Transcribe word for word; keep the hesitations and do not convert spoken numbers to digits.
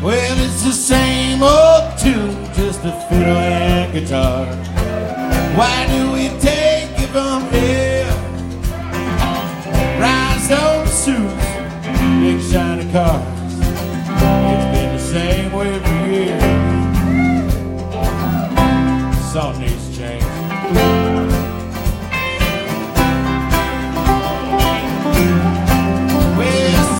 Well, it's the same old tune, just a fiddle and guitar. Why do we take it from here? Rhinestone suits, big shiny cars. It's been the same way for years. Something needs to change.